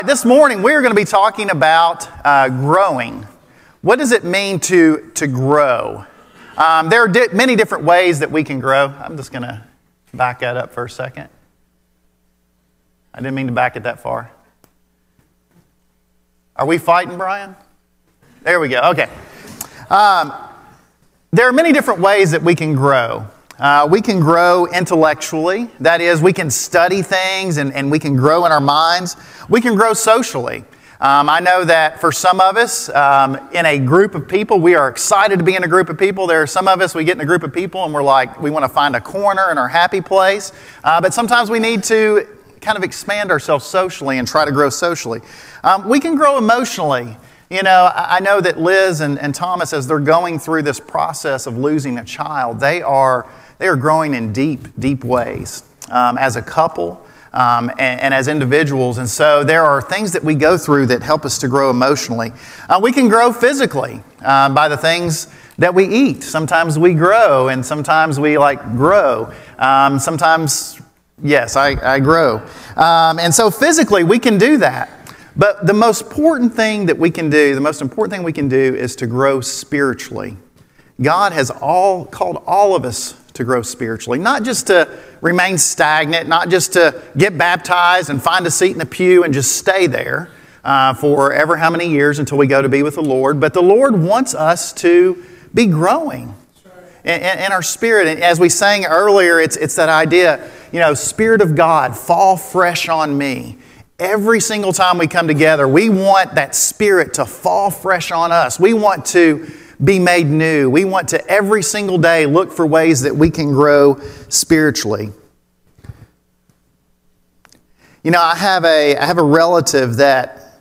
This morning we're going to be talking about growing. What does it mean to grow? There are many different ways that we can grow. I'm just going to back that up for a second. I didn't mean to back it that far. Are we fighting, Brian? There we go. Okay. There are many different ways that we can grow. We can grow intellectually. That is, we can study things and we can grow in our minds. We can grow socially. I know that for some of us, in a group of people, we are excited to be in a group of people. There are some of us, we get in a group of people and we're like, we want to find a corner in our happy place. But sometimes we need to kind of expand ourselves socially and try to grow socially. We can grow emotionally. You know, I know that Liz and Thomas, as they're going through this process of losing a child, they are growing in deep ways as a couple and as individuals. And so there are things that we go through that help us to grow emotionally. We can grow physically by the things that we eat. Sometimes we grow and sometimes we grow. Sometimes, yes, I grow. And so physically we can do that. But the most important thing we can do is to grow spiritually. God has called all of us to grow spiritually, not just to remain stagnant, not just to get baptized and find a seat in the pew and just stay there for ever how many years until we go to be with the Lord. But the Lord wants us to be growing in our spirit. And as we sang earlier, it's that idea, Spirit of God, fall fresh on me. Every single time we come together, we want that Spirit to fall fresh on us. We want to be made new. We want to every single day look for ways that we can grow spiritually. I have a relative that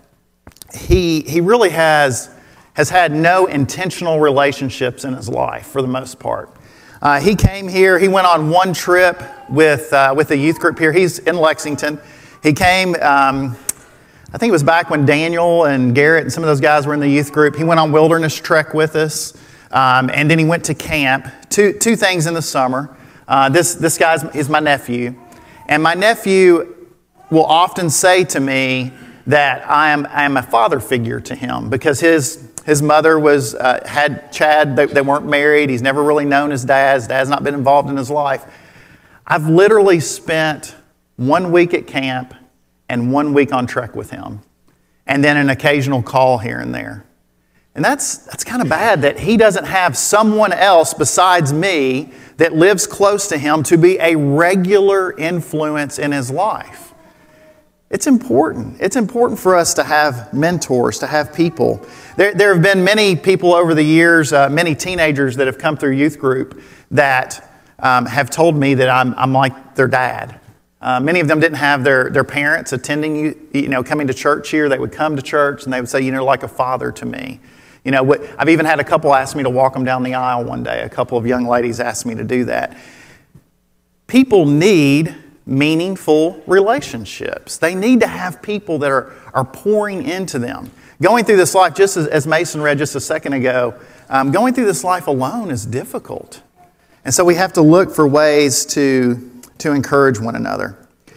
he really has had no intentional relationships in his life for the most part. He came here. He went on one trip with a youth group here. He's in Lexington. He came, I think it was back when Daniel and Garrett and some of those guys were in the youth group. He went on wilderness trek with us, and then he went to camp. Two things in the summer. This guy is my nephew, and my nephew will often say to me that I am a father figure to him because his mother had Chad. They weren't married. He's never really known his dad. His dad's not been involved in his life. I've literally spent 1 week at camp and 1 week on trek with him, and then an occasional call here and there. And that's kind of bad that he doesn't have someone else besides me that lives close to him to be a regular influence in his life. It's important. It's important for us to have mentors, to have people. There have been many people over the years, many teenagers that have come through youth group that have told me that I'm like their dad. Many of them didn't have their parents attending, coming to church here. They would come to church and they would say, you're like a father to me. I've even had a couple ask me to walk them down the aisle one day. A couple of young ladies asked me to do that. People need meaningful relationships. They need to have people that are pouring into them. Going through this life, just as Mason read just a second ago, going through this life alone is difficult. And so we have to look for ways to encourage one another.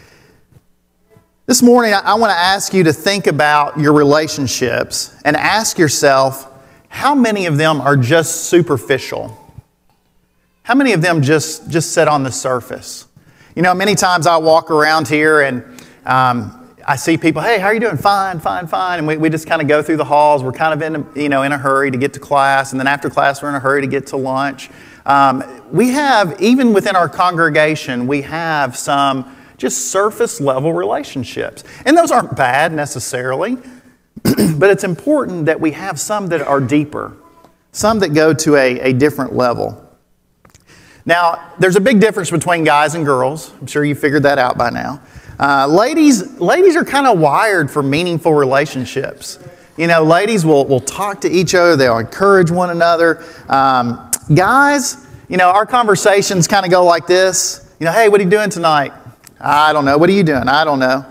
This morning, I want to ask you to think about your relationships and ask yourself, how many of them are just superficial? How many of them just sit on the surface? Many times I walk around here and I see people, hey, how are you doing? Fine. And we just kind of go through the halls. We're kind of in a hurry to get to class. And then after class, we're in a hurry to get to lunch. We have, even within our congregation, we have some just surface level relationships. And those aren't bad necessarily, but it's important that we have some that are deeper, some that go to a different level. Now, there's a big difference between guys and girls. I'm sure you figured that out by now. Ladies are kind of wired for meaningful relationships. Ladies will talk to each other. They'll encourage one another. Guys, our conversations kind of go like this. Hey, what are you doing tonight? I don't know. What are you doing? I don't know.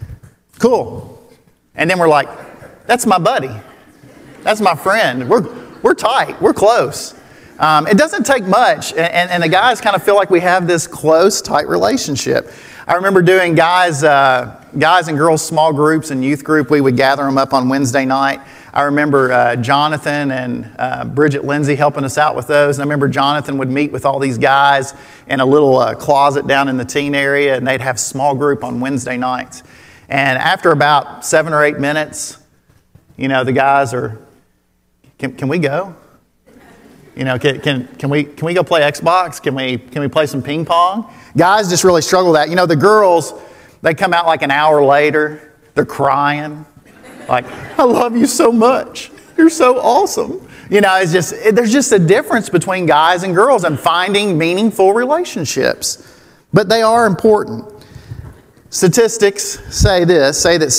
Cool. And then we're like, that's my buddy. That's my friend. We're tight. We're close. It doesn't take much. And the guys kind of feel like we have this close, tight relationship. I remember doing guys and girls small groups and youth group. We would gather them up on Wednesday night. I remember Jonathan and Bridget Lindsay helping us out with those. And I remember Jonathan would meet with all these guys in a little closet down in the teen area, and they'd have small group on Wednesday nights. And after about 7 or 8 minutes, the guys are, can we go? Can we go play Xbox? Can we play some ping pong? Guys just really struggle with that. The girls, they come out like an hour later. They're crying. Like, I love you so much. You're so awesome. There's just a difference between guys and girls and finding meaningful relationships. But they are important. Statistics say that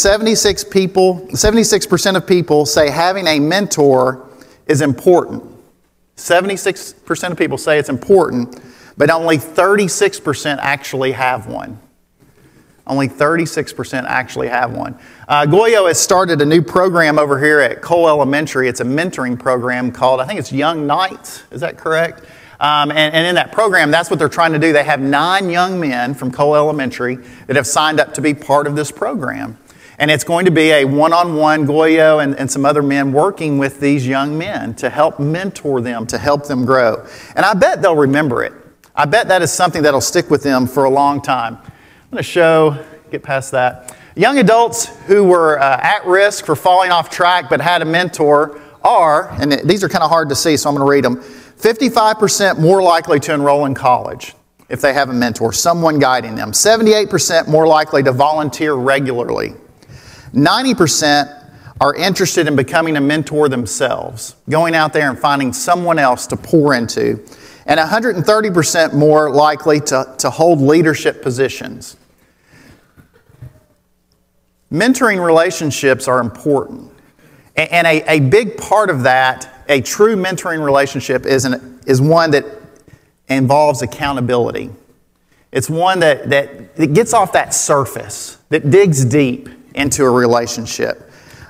76% of people say having a mentor is important. 76% of people say it's important, but only 36% actually have one. Only 36% actually have one. Goyo has started a new program over here at Cole Elementary. It's a mentoring program called, I think it's Young Knights. Is that correct? And in that program, that's what they're trying to do. They have 9 young men from Cole Elementary that have signed up to be part of this program. And it's going to be a one-on-one, Goyo and some other men working with these young men to help mentor them, to help them grow. And I bet they'll remember it. I bet that is something that'll stick with them for a long time. I'm going to get past that. Young adults who were at risk for falling off track but had a mentor are, and these are kind of hard to see, so I'm going to read them, 55% more likely to enroll in college if they have a mentor, someone guiding them. 78% more likely to volunteer regularly. 90% are interested in becoming a mentor themselves, going out there and finding someone else to pour into. And 130% more likely to hold leadership positions. Mentoring relationships are important. And a big part of that, a true mentoring relationship is one that involves accountability. It's one that gets off that surface, that digs deep into a relationship.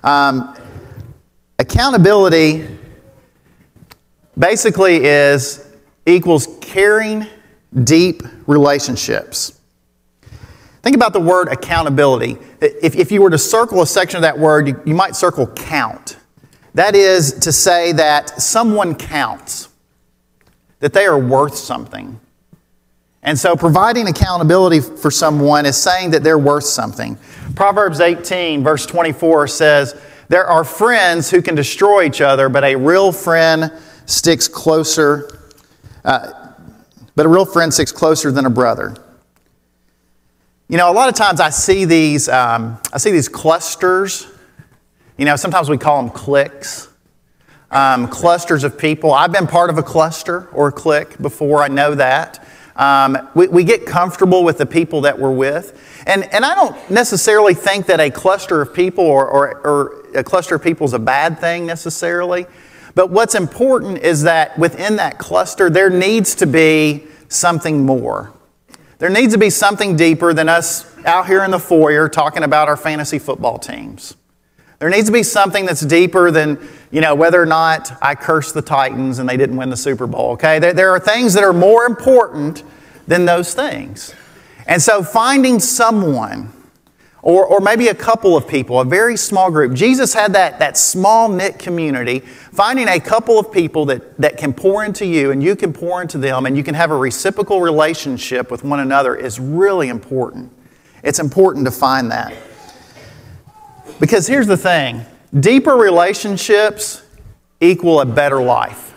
Accountability basically equals caring, deep relationships. Think about the word accountability. If you were to circle a section of that word, you might circle count. That is to say that someone counts, that they are worth something. And so providing accountability for someone is saying that they're worth something. Proverbs 18, verse 24 says, there are friends who can destroy each other, but a real friend sticks closer than a brother. A lot of times I see these clusters. Sometimes we call them cliques. Clusters of people. I've been part of a cluster or a clique before. I know that. We get comfortable with the people that we're with. And I don't necessarily think that a cluster of people or a cluster of people is a bad thing necessarily. But what's important is that within that cluster, there needs to be something more. There needs to be something deeper than us out here in the foyer talking about our fantasy football teams. There needs to be something that's deeper than, whether or not I cursed the Titans and they didn't win the Super Bowl, okay? There are things that are more important than those things. And so finding someone, or maybe a couple of people, a very small group. Jesus had that small knit community. Finding a couple of people that can pour into you and you can pour into them and you can have a reciprocal relationship with one another is really important. It's important to find that. Because here's the thing. Deeper relationships equal a better life.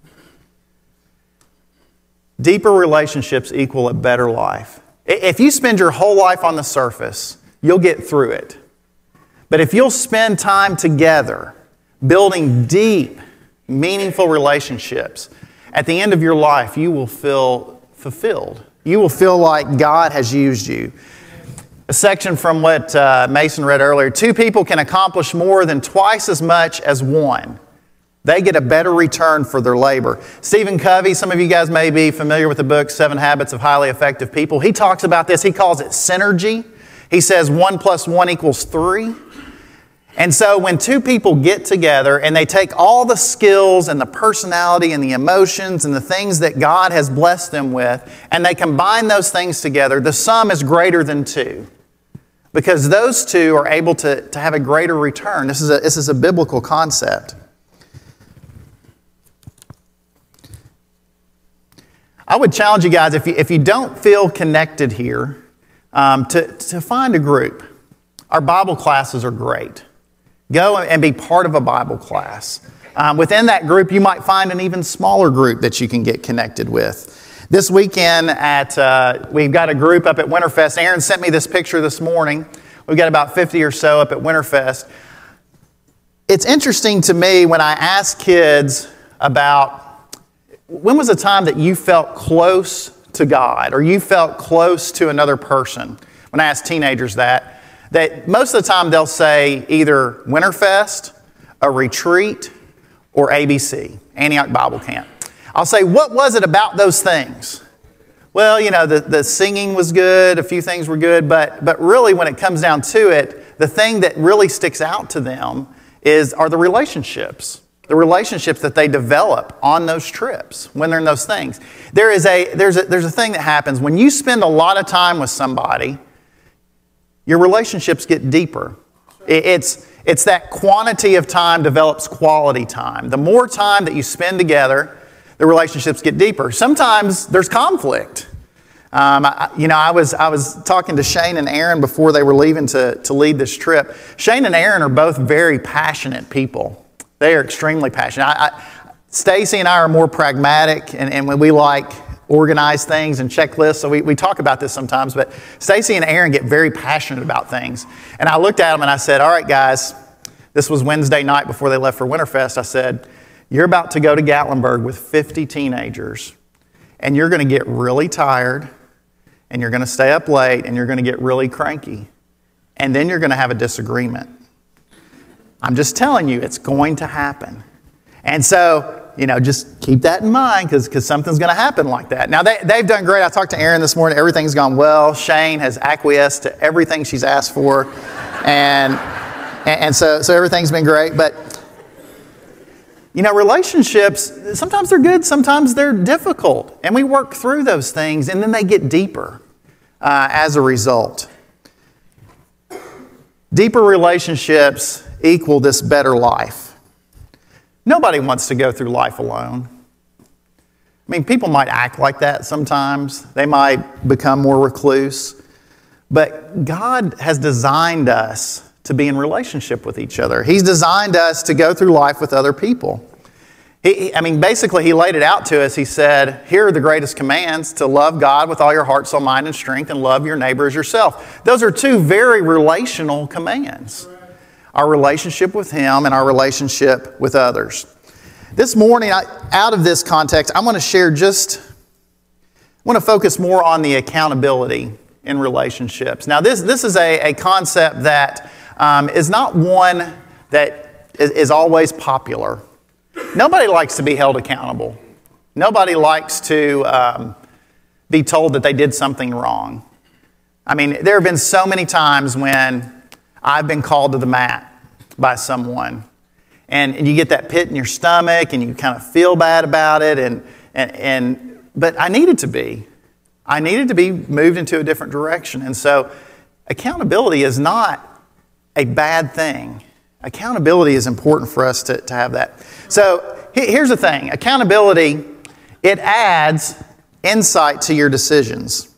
Deeper relationships equal a better life. If you spend your whole life on the surface, you'll get through it. But if you'll spend time together building deep, meaningful relationships, at the end of your life, you will feel fulfilled. You will feel like God has used you. A section from what Mason read earlier. 2 people can accomplish more than twice as much as one. They get a better return for their labor. Stephen Covey, some of you guys may be familiar with the book 7 Habits of Highly Effective People. He talks about this. He calls it synergy. He says 1 + 1 = 3. And so when two people get together and they take all the skills and the personality and the emotions and the things that God has blessed them with, and they combine those things together, the sum is greater than two. Because those two are able to have a greater return. This is a biblical concept. I would challenge you guys, if you don't feel connected here, to find a group. Our Bible classes are great. Go and be part of a Bible class. Within that group, you might find an even smaller group that you can get connected with. This weekend, we've got a group up at Winterfest. Aaron sent me this picture this morning. We've got about 50 or so up at Winterfest. It's interesting to me when I ask kids about when was the time that you felt close to God or you felt close to another person. When I ask teenagers that most of the time they'll say either Winterfest, a retreat, or ABC, Antioch Bible Camp. I'll say, what was it about those things? Well, the singing was good, a few things were good, but really when it comes down to it, the thing that really sticks out to them are the relationships that they develop on those trips when they're in those things. There's a thing that happens when you spend a lot of time with somebody, your relationships get deeper. It's that quantity of time develops quality time. The more time that you spend together, the relationships get deeper. Sometimes there's conflict. I was talking to Shane and Aaron before they were leaving to lead this trip. Shane and Aaron are both very passionate people. They are extremely passionate. Stacy and I are more pragmatic, and when we like organize things and checklists, so we talk about this sometimes, but Stacy and Aaron get very passionate about things. And I looked at them and I said, all right, guys, this was Wednesday night before they left for Winterfest. I said, you're about to go to Gatlinburg with 50 teenagers, and you're going to get really tired, and you're going to stay up late, and you're going to get really cranky, and then you're going to have a disagreement. I'm just telling you, it's going to happen. And so, just keep that in mind because something's going to happen like that. Now, they've done great. I talked to Aaron this morning. Everything's gone well. Shane has acquiesced to everything she's asked for. And so everything's been great. But, relationships, sometimes they're good, sometimes they're difficult. And we work through those things, and then they get deeper as a result. Deeper relationships equal this better life. Nobody wants to go through life alone. People might act like that sometimes. They might become more recluse. But God has designed us to be in relationship with each other. He's designed us to go through life with other people. Basically, He laid it out to us. He said, here are the greatest commands: to love God with all your heart, soul, mind, and strength, and love your neighbor as yourself. Those are two very relational commands. Our relationship with Him and our relationship with others. This morning, out of this context, I want to focus more on the accountability in relationships. Now, this is a concept that is not one that is always popular. Nobody likes to be held accountable. Nobody likes to be told that they did something wrong. There have been so many times when I've been called to the mat by someone, and you get that pit in your stomach, and you kind of feel bad about it, but I needed to be moved into a different direction. And so accountability is not a bad thing. Accountability is important for us to have that. So here's the thing. Accountability, it adds insight to your decisions.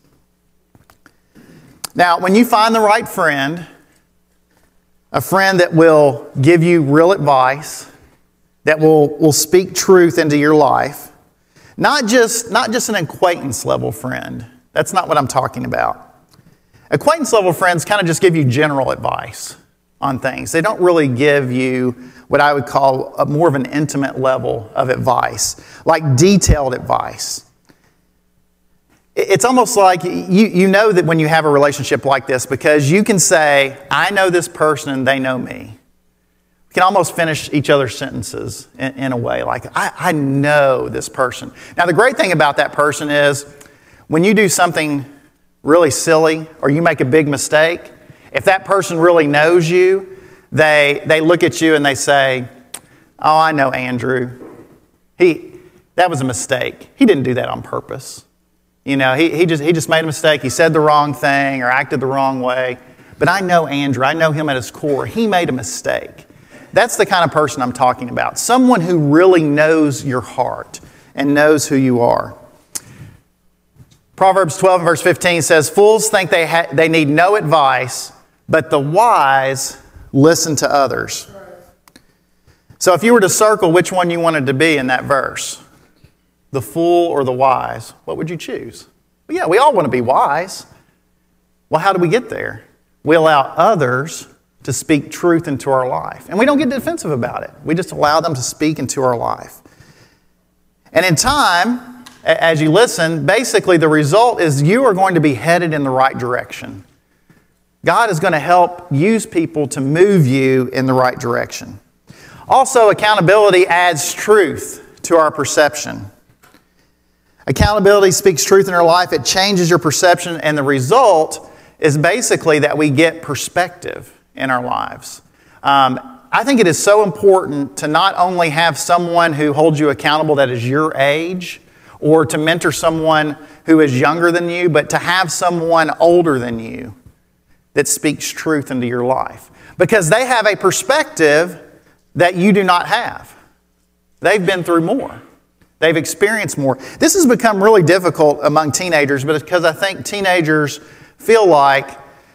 Now, when you find the right friend, a friend that will give you real advice, that will speak truth into your life, not just an acquaintance level friend. That's not what I'm talking about. Acquaintance level friends kind of just give you general advice on things. They don't really give you what I would call more of an intimate level of advice, like detailed advice. It's almost like you know that when you have a relationship like this, because you can say, I know this person and they know me. We can almost finish each other's sentences in a way, like, I know this person. Now, the great thing about that person is when you do something really silly or you make a big mistake, if that person really knows you, they look at you and they say, oh, I know Andrew. That was a mistake. He didn't do that on purpose. You know, he just made a mistake. He said the wrong thing or acted the wrong way. But I know Andrew. I know him at his core. He made a mistake. That's the kind of person I'm talking about. Someone who really knows your heart and knows who you are. Proverbs 12 and verse 15 says, fools think they need no advice, but the wise listen to others. So if you were to circle which one you wanted to be in that verse, the fool or the wise, what would you choose? Well, yeah, we all want to be wise. Well, how do we get there? We allow others to speak truth into our life. And we don't get defensive about it. We just allow them to speak into our life. And in time, as you listen, basically the result is you are going to be headed in the right direction. God is going to help use people to move you in the right direction. Also, accountability adds truth to our perception. Accountability speaks truth in our life. It changes your perception, and the result is basically that we get perspective in our lives. I think it is so important to not only have someone who holds you accountable that is your age, or to mentor someone who is younger than you, but to have someone older than you that speaks truth into your life. Because they have a perspective that you do not have. They've been through more. They've experienced more. This has become really difficult among teenagers, but it's because I think teenagers feel like,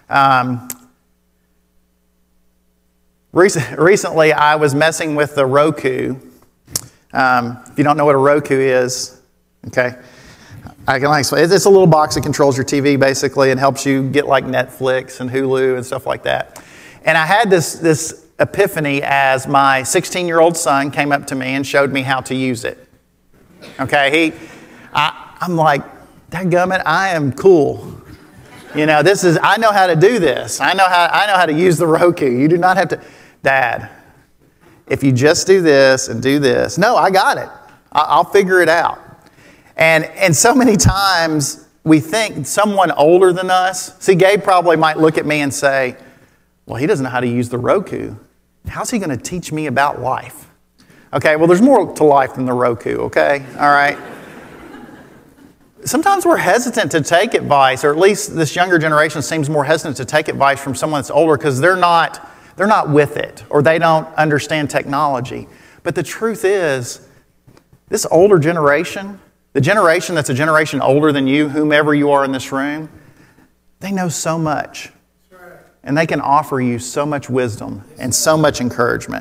recently I was messing with the Roku. If you don't know what a Roku is, okay, I can explain. It's a little box that controls your TV basically and helps you get like Netflix and Hulu and stuff like that. And I had this epiphany as my 16-year-old son came up to me and showed me how to use it. Okay, I'm like, dadgummit, I am cool. You know, I know how to do this. I know how to use the Roku. You do not have to, Dad, if you just do this and do this. No, I got it. I'll figure it out. And so many times we think someone older than us, see, Gabe probably might look at me and say, well, he doesn't know how to use the Roku. How's he going to teach me about life? Okay, well, there's more to life than the Roku, okay? All right. Sometimes we're hesitant to take advice, or at least this younger generation seems more hesitant to take advice from someone that's older because they're not with it, or they don't understand technology. But the truth is, this older generation, the generation that's a generation older than you, whomever you are in this room, they know so much. And they can offer you so much wisdom and so much encouragement.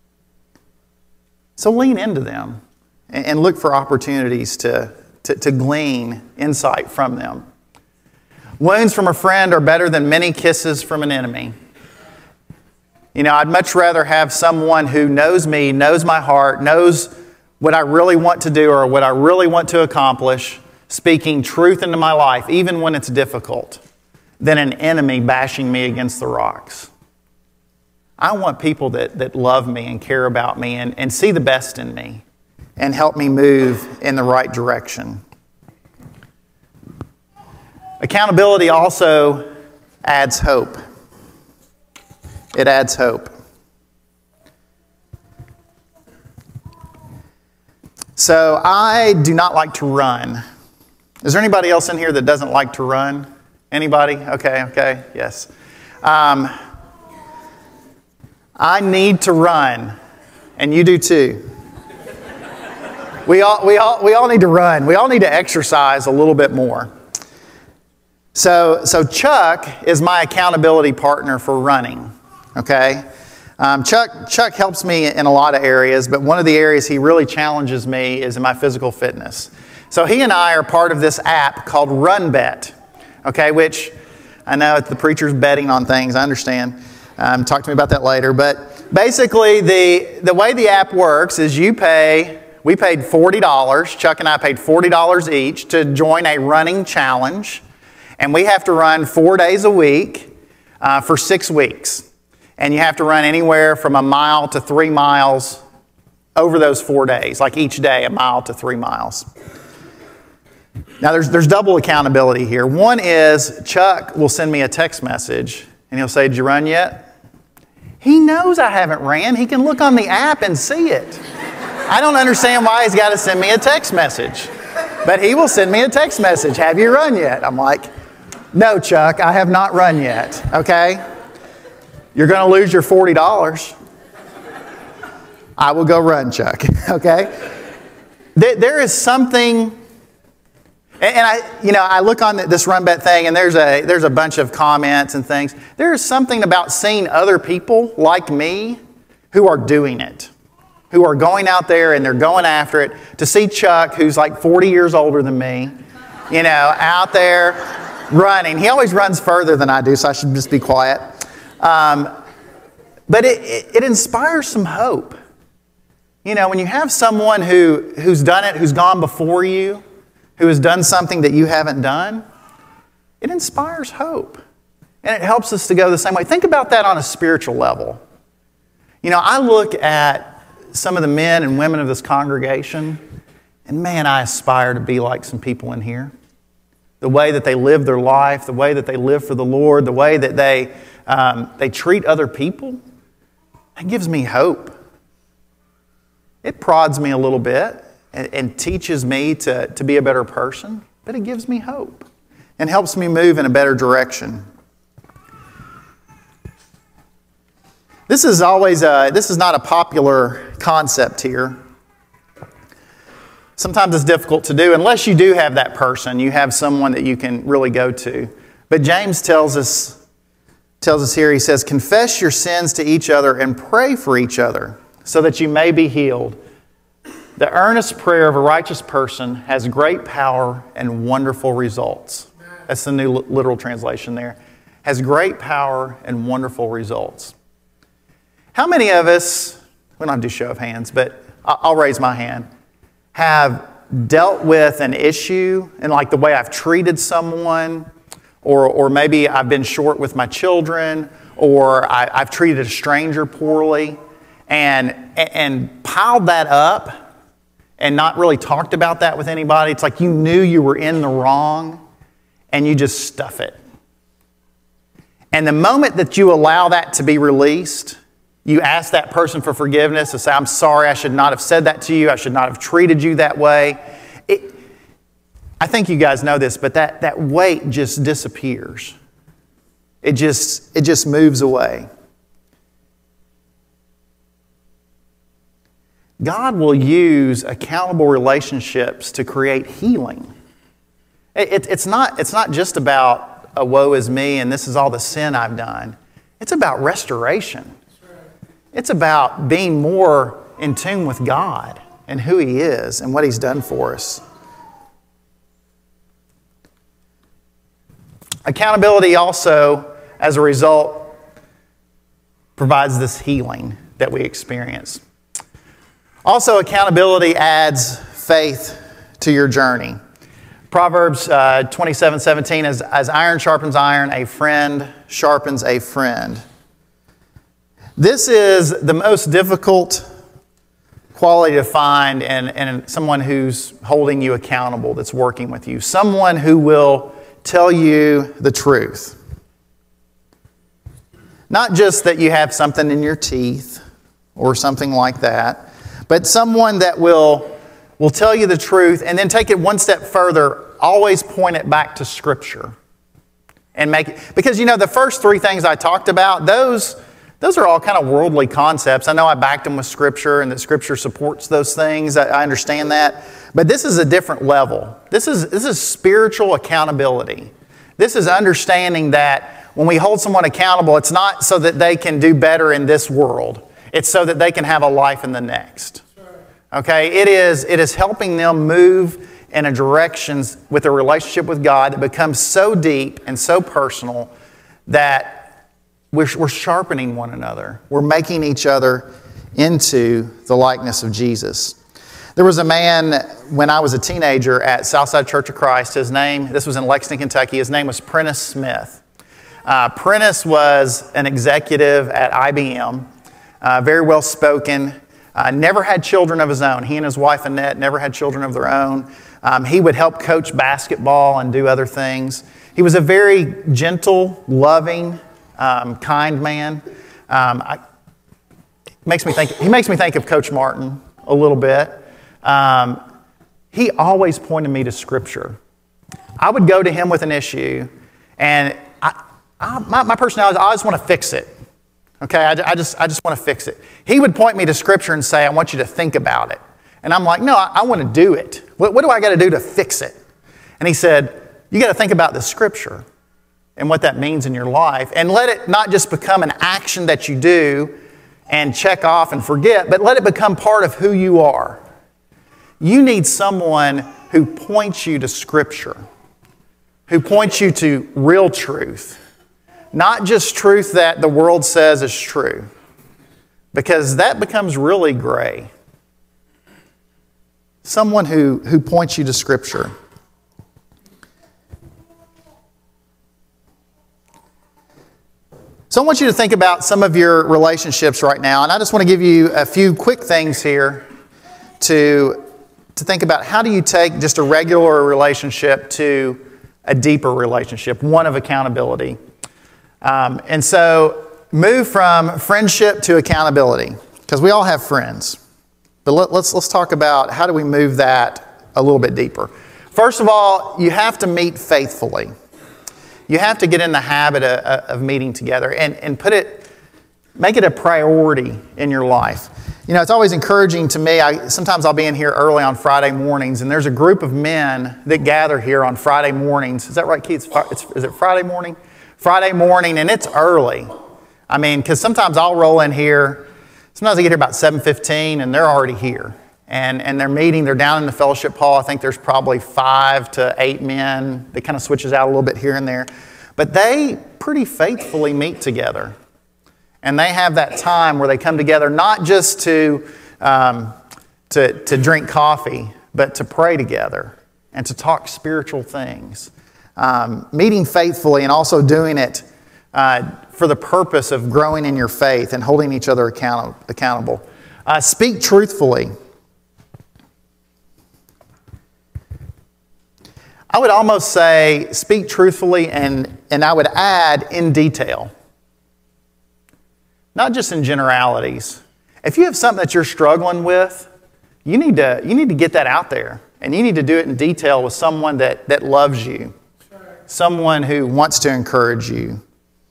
So lean into them and look for opportunities to glean insight from them. Wounds from a friend are better than many kisses from an enemy. You know, I'd much rather have someone who knows me, knows my heart, knows what I really want to do or what I really want to accomplish, speaking truth into my life, even when it's difficult, than an enemy bashing me against the rocks. I want people that love me and care about me and see the best in me and help me move in the right direction. Accountability also adds hope. It adds hope. So I do not like to run. Is there anybody else in here that doesn't like to run? Anybody? Okay, yes. I need to run, and you do too. We all need to run. We all need to exercise a little bit more. So Chuck is my accountability partner for running. Okay, Chuck helps me in a lot of areas, but one of the areas he really challenges me is in my physical fitness. So he and I are part of this app called RunBet. Okay, which I know the preacher's betting on things. I understand. Talk to me about that later. But basically, the way the app works is we paid $40. Chuck and I paid $40 each to join a running challenge. And we have to run 4 days a week for 6 weeks. And you have to run anywhere from 1 mile to 3 miles over those 4 days, like each day 1 mile to 3 miles. Now, there's double accountability here. One is Chuck will send me a text message, and he'll say, "Did you run yet?" He knows I haven't ran. He can look on the app and see it. I don't understand why he's got to send me a text message. But he will send me a text message. Have you run yet? I'm like, no, Chuck, I have not run yet. Okay? You're going to lose your $40. I will go run, Chuck. Okay? There is something, and I look on this Run Bet thing, and there's a bunch of comments and things. There is something about seeing other people like me who are doing it, who are going out there and they're going after it. To see Chuck, who's like 40 years older than me, out there running. He always runs further than I do, so I should just be quiet. But it inspires some hope. When you have someone who's done it, who's gone before you, who has done something that you haven't done, it inspires hope. And it helps us to go the same way. Think about that on a spiritual level. I look at some of the men and women of this congregation, and man, I aspire to be like some people in here. The way that they live their life, the way that they live for the Lord, the way that they treat other people, that gives me hope. It prods me a little bit and teaches me to be a better person, but it gives me hope and helps me move in a better direction. This is not a popular concept here. Sometimes it's difficult to do unless you do have that person. You have someone that you can really go to. But James tells us here, he says, confess your sins to each other and pray for each other so that you may be healed. The earnest prayer of a righteous person has great power and wonderful results. That's the New Literal Translation there. Has great power and wonderful results. How many of us, we don't have to do show of hands, but I'll raise my hand, have dealt with an issue and like the way I've treated someone, or maybe I've been short with my children, or I've treated a stranger poorly, and piled that up and not really talked about that with anybody. It's like you knew you were in the wrong and you just stuff it. And the moment that you allow that to be released, you ask that person for forgiveness and say, I'm sorry, I should not have said that to you. I should not have treated you that way. I think you guys know this, but that weight just disappears. It just moves away. God will use accountable relationships to create healing. It's not just about a woe is me and this is all the sin I've done. It's about restoration. It's about being more in tune with God and who He is and what He's done for us. Accountability also, as a result, provides this healing that we experience. Also, accountability adds faith to your journey. Proverbs 27:17, as iron sharpens iron, a friend sharpens a friend. This is the most difficult quality to find in someone who's holding you accountable, that's working with you. Someone who will tell you the truth. Not just that you have something in your teeth or something like that, but someone that will tell you the truth and then take it one step further, always point it back to Scripture. And make it, because the first three things I talked about, those are all kind of worldly concepts. I know I backed them with Scripture and that Scripture supports those things. I understand that. But this is a different level. This is spiritual accountability. This is understanding that when we hold someone accountable, it's not so that they can do better in this world. It's so that they can have a life in the next. Okay? It is helping them move in a direction with a relationship with God that becomes so deep and so personal that we're sharpening one another. We're making each other into the likeness of Jesus. There was a man when I was a teenager at Southside Church of Christ. This was in Lexington, Kentucky. His name was Prentice Smith. Prentice was an executive at IBM, very well spoken, never had children of his own. He and his wife Annette never had children of their own. He would help coach basketball and do other things. He was a very gentle, loving, kind man. He makes me think of Coach Martin a little bit. He always pointed me to Scripture. I would go to him with an issue, and my personality is I just want to fix it. Okay, I just want to fix it. He would point me to Scripture and say, I want you to think about it. And I'm like, no, I want to do it. What do I got to do to fix it? And he said, you got to think about the Scripture and what that means in your life, and let it not just become an action that you do and check off and forget, but let it become part of who you are. You need someone who points you to Scripture, who points you to real truth, not just truth that the world says is true, because that becomes really gray. Someone who points you to Scripture. So I want you to think about some of your relationships right now, and I just want to give you a few quick things here to think about how do you take just a regular relationship to a deeper relationship, one of accountability. And so move from friendship to accountability, because we all have friends. But let's talk about how do we move that a little bit deeper. First of all, you have to meet faithfully. You have to get in the habit of meeting together and make it a priority in your life. You know, it's always encouraging to me. Sometimes I'll be in here early on Friday mornings, and there's a group of men that gather here on Friday mornings. Is that right, Keith? Is it Friday morning? Friday morning, and it's early. I mean, because sometimes I'll roll in here. Sometimes I get here about 7:15, and they're already here. And they're meeting. They're down in the fellowship hall. I think there's probably 5 to 8 men. It kind of switches out a little bit here and there. But they pretty faithfully meet together. And they have that time where they come together not just to drink coffee, but to pray together and to talk spiritual things. Meeting faithfully and also doing it for the purpose of growing in your faith and holding each other accountable. Speak truthfully. I would almost say speak truthfully, and I would add in detail. Not just in generalities. If you have something that you're struggling with, you need to get that out there. And you need to do it in detail with someone that loves you. Someone who wants to encourage you.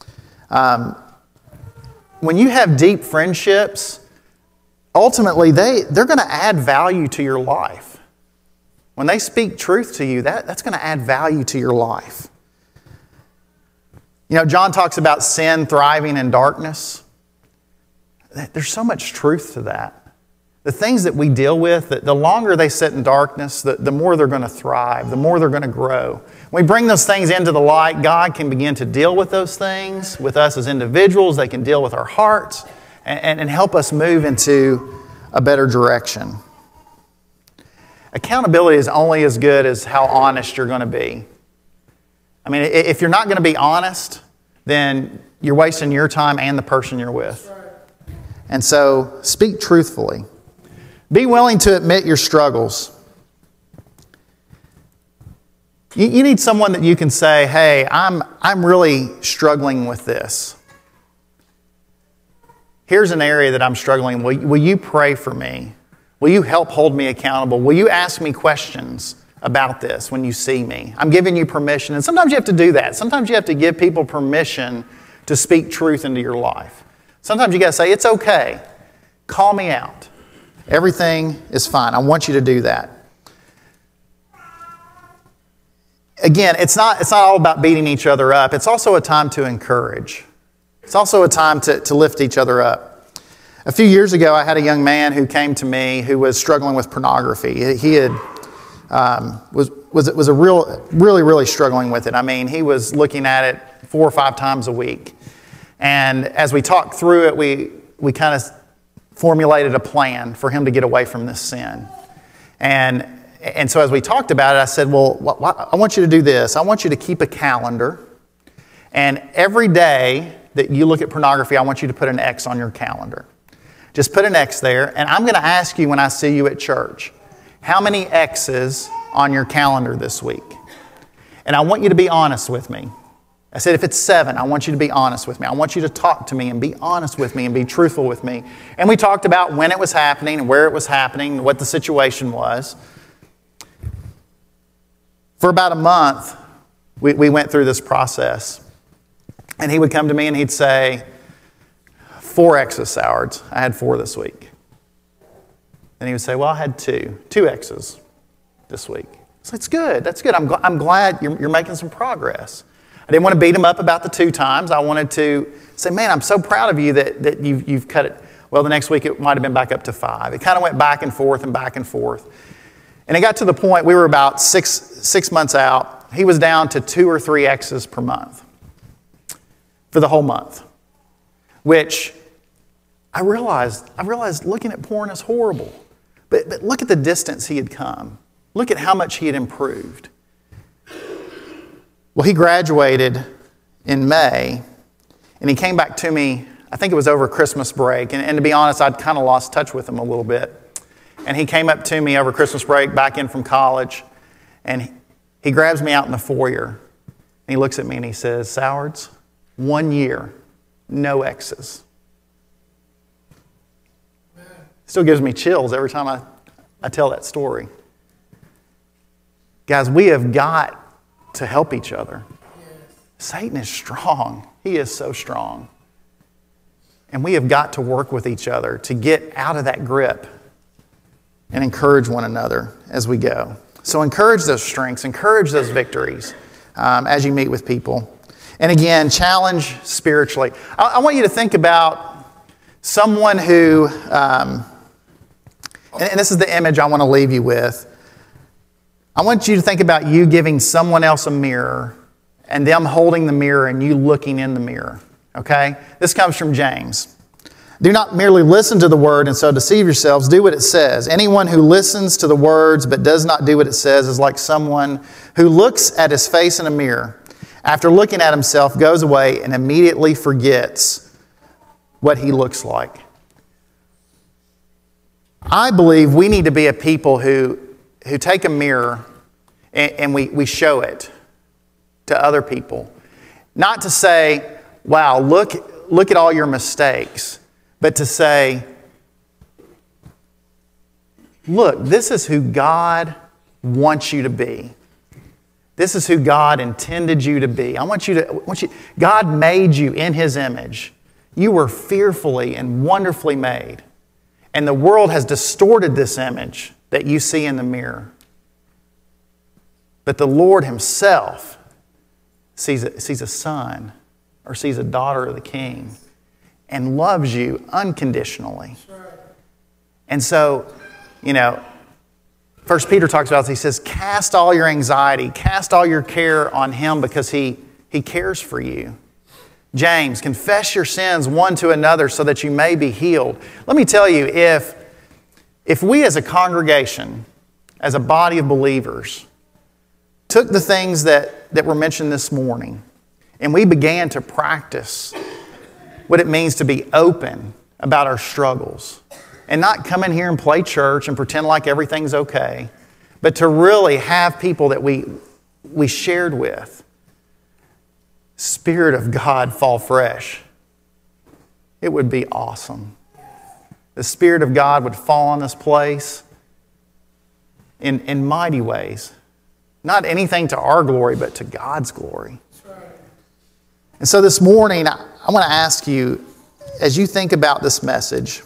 When you have deep friendships, ultimately they're going to add value to your life. When they speak truth to you, that's going to add value to your life. You know, John talks about sin thriving in darkness. There's so much truth to that. The things that we deal with, the longer they sit in darkness, the more they're going to thrive, the more they're going to grow. When we bring those things into the light, God can begin to deal with those things with us as individuals. They can deal with our hearts and help us move into a better direction. Accountability is only as good as how honest you're going to be. I mean, if you're not going to be honest, then you're wasting your time and the person you're with. And so, speak truthfully. Be willing to admit your struggles. You need someone that you can say, hey, I'm really struggling with this. Here's an area that I'm struggling. Will you pray for me? Will you help hold me accountable? Will you ask me questions about this when you see me? I'm giving you permission. And sometimes you have to do that. Sometimes you have to give people permission to speak truth into your life. Sometimes you got to say, it's okay. Call me out. Everything is fine. I want you to do that. Again, it's not all about beating each other up. It's also a time to encourage. It's also a time to lift each other up. A few years ago, I had a young man who came to me who was struggling with pornography. He had was really struggling with it. I mean, he was looking at it 4 or 5 times a week. And as we talked through it, we kind of formulated a plan for him to get away from this sin. And so as we talked about it, I said, well, I want you to do this. I want you to keep a calendar. And every day that you look at pornography, I want you to put an X on your calendar. Just put an X there. And I'm going to ask you when I see you at church, how many X's on your calendar this week? And I want you to be honest with me. I said, if it's 7, I want you to be honest with me. I want you to talk to me and be honest with me and be truthful with me. And we talked about when it was happening and where it was happening and what the situation was. For about a month, we went through this process. And he would come to me and he'd say, 4 X's, Sowards. I had 4 this week. Then he would say, well, I had 2 X's this week. So it's good. That's good. I'm glad you're making some progress. I didn't want to beat him up about the 2 times. I wanted to say, man, I'm so proud of you that you've cut it. Well, the next week it might have been back up to 5. It kind of went back and forth and back and forth. And it got to the point, we were about six months out. He was down to 2 or 3 X's per month for the whole month, which I realized looking at porn is horrible. But look at the distance he had come. Look at how much he had improved. Well, he graduated in May, and he came back to me, I think it was over Christmas break. And to be honest, I'd kind of lost touch with him a little bit. And he came up to me over Christmas break, back in from college, and he grabs me out in the foyer. And he looks at me and he says, Sowards, 1 year, no X's. Still gives me chills every time I tell that story. Guys, we have got to help each other. Satan is strong. He is so strong. And we have got to work with each other to get out of that grip and encourage one another as we go. So encourage those strengths, encourage those victories as you meet with people. And again, challenge spiritually. I want you to think about someone who, and this is the image I want to leave you with. I want you to think about you giving someone else a mirror and them holding the mirror and you looking in the mirror. Okay? This comes from James. Do not merely listen to the word and so deceive yourselves. Do what it says. Anyone who listens to the words but does not do what it says is like someone who looks at his face in a mirror. After looking at himself, goes away and immediately forgets what he looks like. I believe we need to be a people who take a mirror and we show it to other people. Not to say, wow, look at all your mistakes, but to say, look, this is who God wants you to be. This is who God intended you to be. God made you in His image. You were fearfully and wonderfully made. And the world has distorted this image that you see in the mirror. But the Lord Himself sees a son or sees a daughter of the King and loves you unconditionally. And so, 1 Peter talks about this. He says, cast all your anxiety, cast all your care on Him because He cares for you. James, confess your sins one to another so that you may be healed. Let me tell you, if we as a congregation, as a body of believers, took the things that were mentioned this morning and we began to practice what it means to be open about our struggles and not come in here and play church and pretend like everything's okay, but to really have people that we shared with, Spirit of God fall fresh. It would be awesome. The Spirit of God would fall on this place in mighty ways. Not anything to our glory, but to God's glory. And so this morning, I want to ask you, as you think about this message,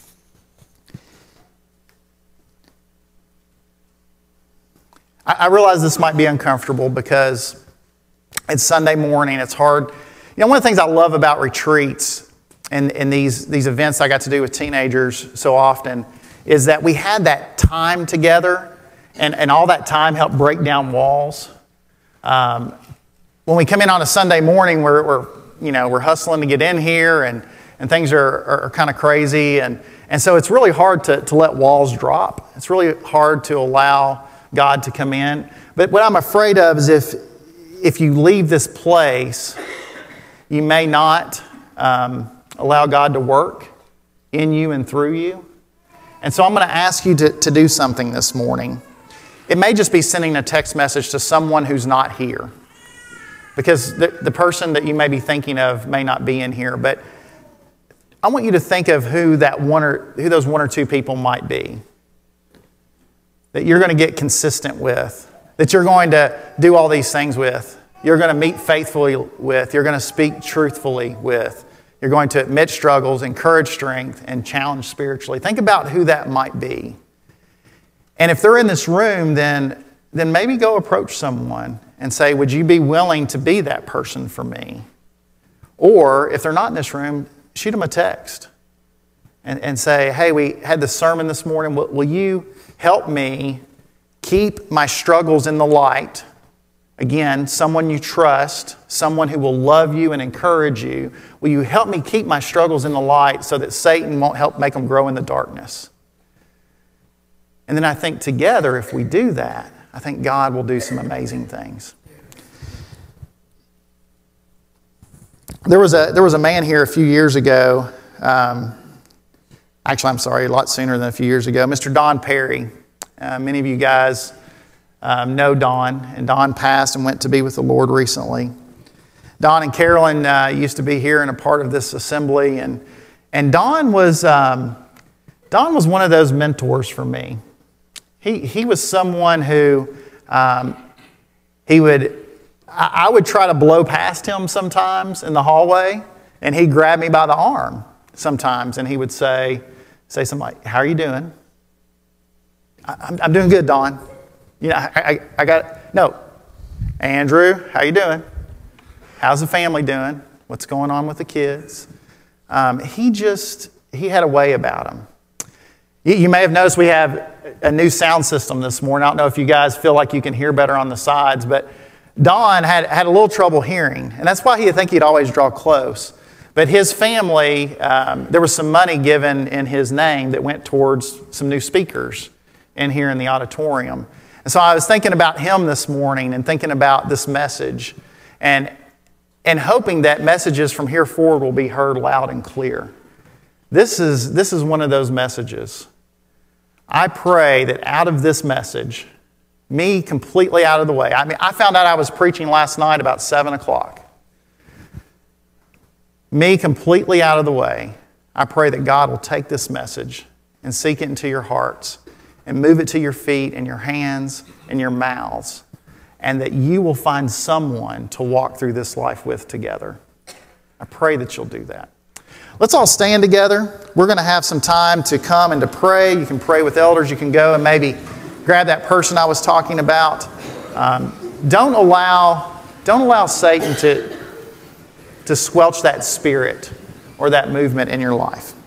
I realize this might be uncomfortable because it's Sunday morning. It's hard. One of the things I love about retreats and these events I got to do with teenagers so often is that we had that time together, and all that time helped break down walls. When we come in on a Sunday morning, we're hustling to get in here, and things are kind of crazy, and so it's really hard to let walls drop. It's really hard to allow God to come in. But what I'm afraid of is if you leave this place, you may not allow God to work in you and through you. And so I'm going to ask you to do something this morning. It may just be sending a text message to someone who's not here. because the person that you may be thinking of may not be in here, but I want you to think of who those one or two people might be that you're going to get consistent with, that you're going to do all these things with, you're going to meet faithfully with, you're going to speak truthfully with, you're going to admit struggles, encourage strength, and challenge spiritually. Think about who that might be. And if they're in this room, then maybe go approach someone and say, would you be willing to be that person for me? Or if they're not in this room, shoot them a text and say, hey, we had this sermon this morning. Will you help me keep my struggles in the light? Again, someone you trust, someone who will love you and encourage you. Will you help me keep my struggles in the light so that Satan won't help make them grow in the darkness? And then I think together, if we do that, I think God will do some amazing things. There was a man here a few years ago. Actually, I'm sorry, a lot sooner than a few years ago. Mr. Don Perry. Many of you guys know Don, and Don passed and went to be with the Lord recently. Don and Carolyn used to be here and a part of this assembly, and Don was one of those mentors for me. He was someone who I would try to blow past him sometimes in the hallway, and he'd grab me by the arm sometimes, and he would say something like, how are you doing? I'm doing good, Don. You know, I got, no. Andrew, how you doing? How's the family doing? What's going on with the kids? He had a way about him. You may have noticed we have a new sound system this morning. I don't know if you guys feel like you can hear better on the sides, but Don had a little trouble hearing, and that's why he'd always draw close. But his family, there was some money given in his name that went towards some new speakers in here in the auditorium. And so I was thinking about him this morning and thinking about this message and hoping that messages from here forward will be heard loud and clear. This is one of those messages. I pray that out of this message, me completely out of the way. I mean, I found out I was preaching last night about 7 o'clock. Me completely out of the way. I pray that God will take this message and seek it into your hearts and move it to your feet and your hands and your mouths, and that you will find someone to walk through this life with together. I pray that you'll do that. Let's all stand together. We're going to have some time to come and to pray. You can pray with elders. You can go and maybe grab that person I was talking about. Don't allow Satan to squelch that spirit or that movement in your life.